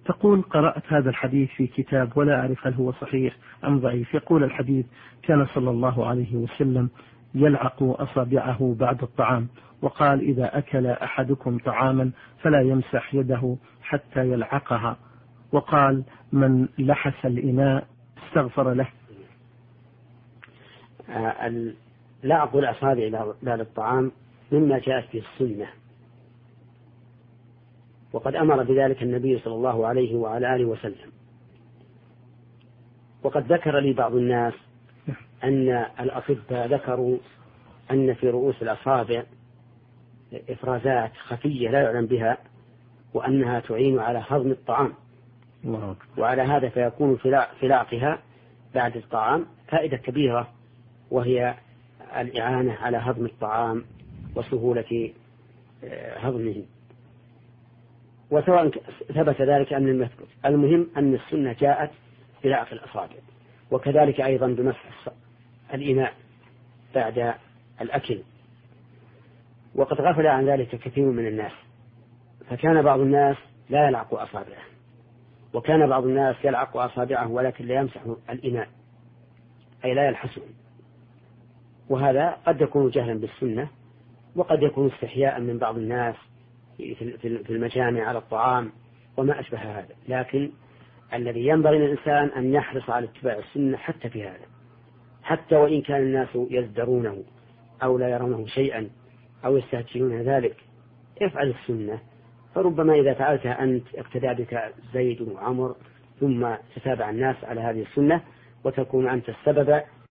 تقول: قرأت هذا الحديث في كتاب ولا أعرف هل هو صحيح أم ضعيف. يقول الحديث: كان صلى الله عليه وسلم يلعق أصابعه بعد الطعام، وقال: إذا أكل أحدكم طعاما فلا يمسح يده حتى يلعقها، وقال: من لحس الإناء استغفر له. لعق الأصابع بعد الطعام مما جاءت به السنة، وقد أمر بذلك النبي صلى الله عليه وعلى آله وسلم. وقد ذكر لي بعض الناس أن الأطباء ذكروا أن في رؤوس الأصابع إفرازات خفية لا يعلم بها، وأنها تعين على هضم الطعام، وعلى هذا فيكون في لعقها بعد الطعام فائدة كبيرة، وهي الإعانة على هضم الطعام وسهولة هضمه. وسواء ثبت ذلك أم لم يثبت، المهم أن السنة جاءت بلعق الأصابع، وكذلك أيضا بمسح الإناء بعد الأكل. وقد غفل عن ذلك كثير من الناس، فكان بعض الناس لا يلعق أصابعه، وكان بعض الناس يلعق أصابعه ولكن لا يمسح الإناء، أي لا يلحسه. وهذا قد يكون جهلا بالسنة، وقد يكون استحياء من بعض الناس في المجامع على الطعام وما أشبه هذا. لكن الذي ينبغي للإنسان أن يحرص على اتباع السنة حتى في هذا، حتى وإن كان الناس يزدرونه أو لا يرونه شيئا أو يستهجنون ذلك، افعل السنة، فربما إذا فعلتها أنت اقتدى بك زيد وعمر، ثم تتابع الناس على هذه السنة، وتكون أنت السبب